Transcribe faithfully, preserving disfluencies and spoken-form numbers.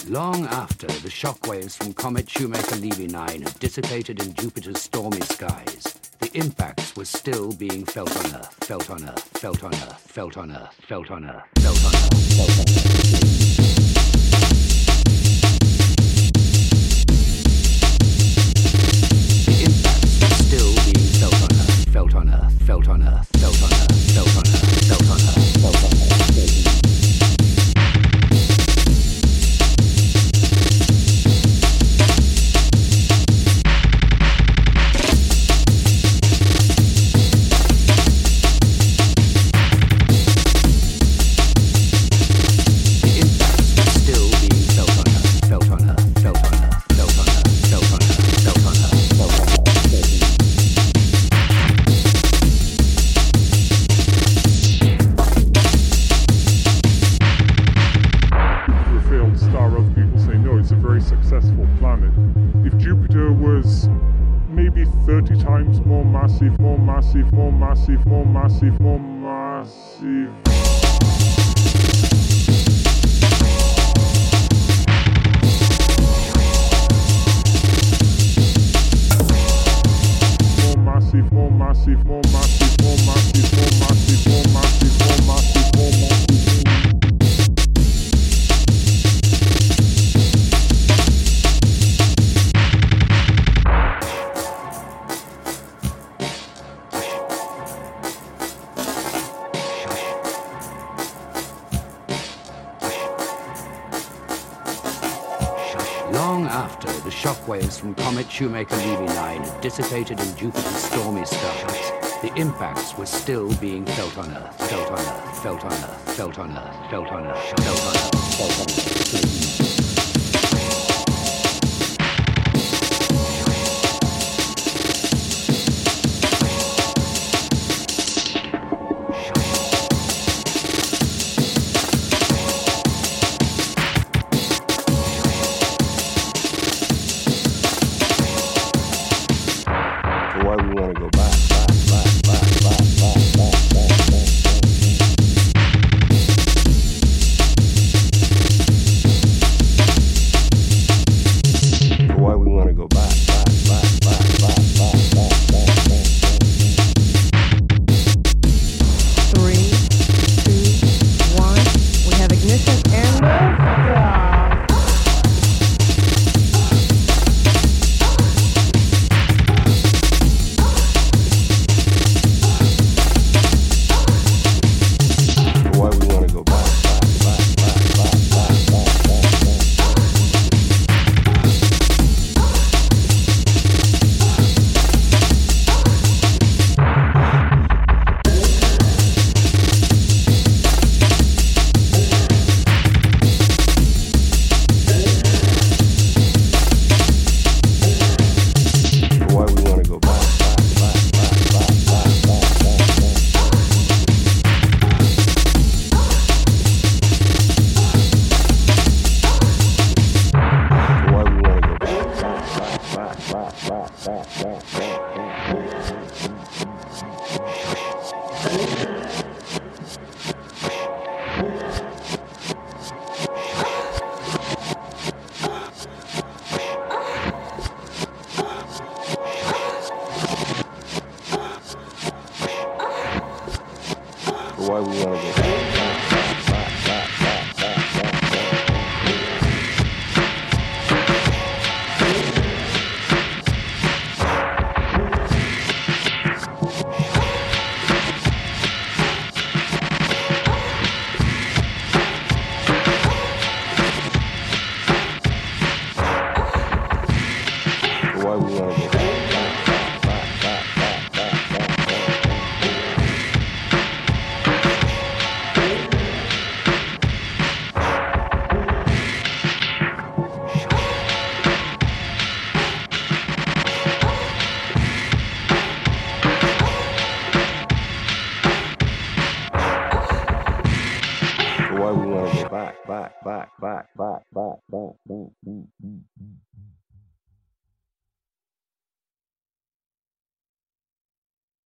Long after the shockwaves from Comet Shoemaker-Levy nine had dissipated in Jupiter's stormy skies, the impacts were still being felt on Earth, felt on Earth, felt on Earth, felt on Earth, felt on Earth, felt on Earth, felt on Earth. The impacts were still being felt on Earth, felt on Earth, felt on Earth, felt on Earth, felt on Earth, felt on Earth, felt on Earth. Successful planet. If Jupiter was maybe thirty times more massive, more massive, more massive, more massive, more massive. More massive, more massive, more massive, more massive, more massive, more massive, more massive, more massive. Long after the shockwaves from Comet Shoemaker-Levy nine had dissipated in Jupiter's stormy skies, the impacts were still being felt on Earth, felt on Earth, felt on Earth, felt on Earth, felt on Earth, felt on Earth, felt on Earth. Why we want to go why we want to go